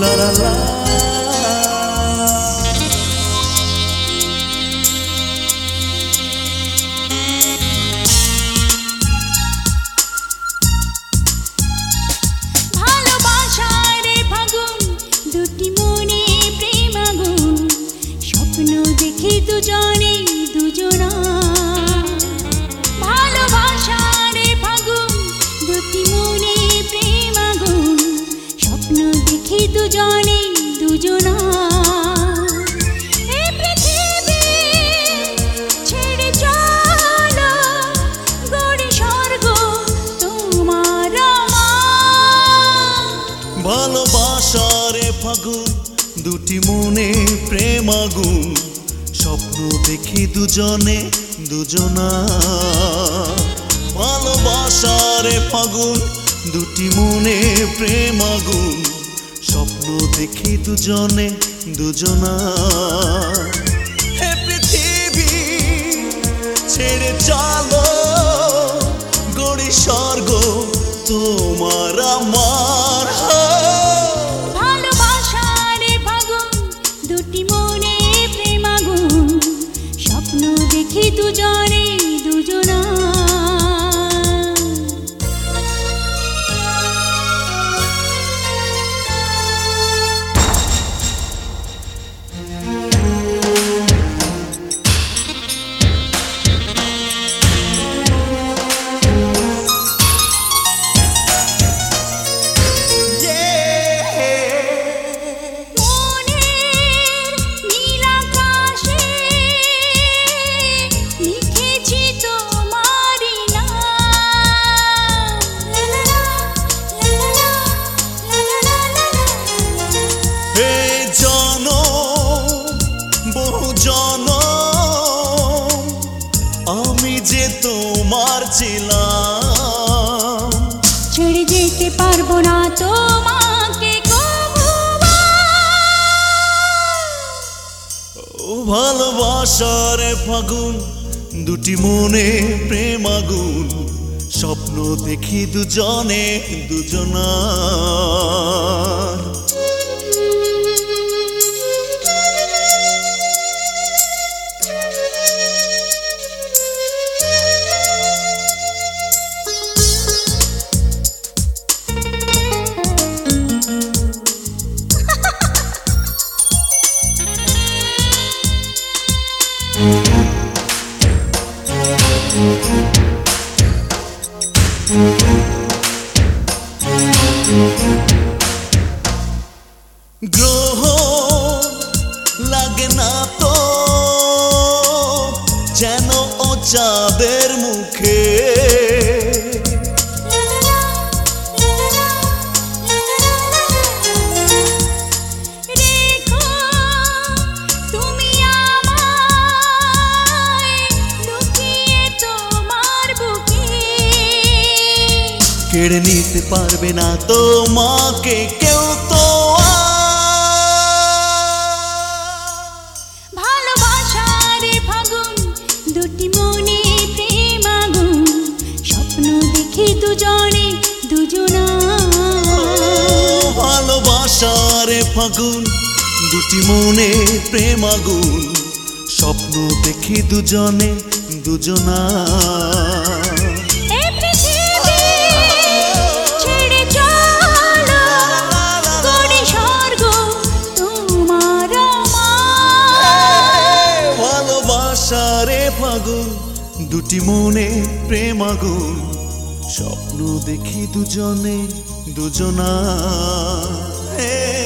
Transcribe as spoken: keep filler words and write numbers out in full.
লা লা লা। দুজনে দুজনা ভালোবাসা রে ফাগুন দুটি মনে প্রেম আগুন স্বপ্ন দেখি দুজনে দুজনা এই পৃথিবী ছেড়ে চলো গড়ি স্বর্গ তোমার আমার। ভালোবাসা রে ফাগুন দুটি মনে প্রেম আগুন স্বপ্ন দেখি দুজনে দুজনা। ভালোবাসা রে ফাগুন দুটি মনে প্রেম আগুন স্বপ্ন দেখি দুজনে দুজনা। হে পৃথিবী ছেড়ে চলো গড়ি স্বর্গ তোমার আমার। ভালোবাসা রে ফাগুন দুটি মনে প্রেম আগুন স্বপ্ন দেখি দুজনে দুজনা। আমি যে তোমার ছিলাম ছেড়ে যেতে পারবো না তোমাকে কবুবা। ও ভালোবাসা রে ফাগুন দুটি মনে প্রেম আগুন স্বপ্ন দেখি দুজনে দুজনা। গ্রহ লাগে না তো যেন ও চাঁদের মুখে। কেড়ে নিতে পারবে না তোমাকে কেউ তো। ভালোবাসা রে ফাগুন দুটি মনে প্রেম আগুন স্বপ্ন দেখি দুজনে দুজনা। ভালোবাসা রে ফাগুন দুটি মনে প্রেম আগুন স্বপ্ন দেখি দুজনে দুজনা। ফাগুন দুটি মনে প্রেম আগুন স্বপ্ন দেখি দুজনে দুজনা।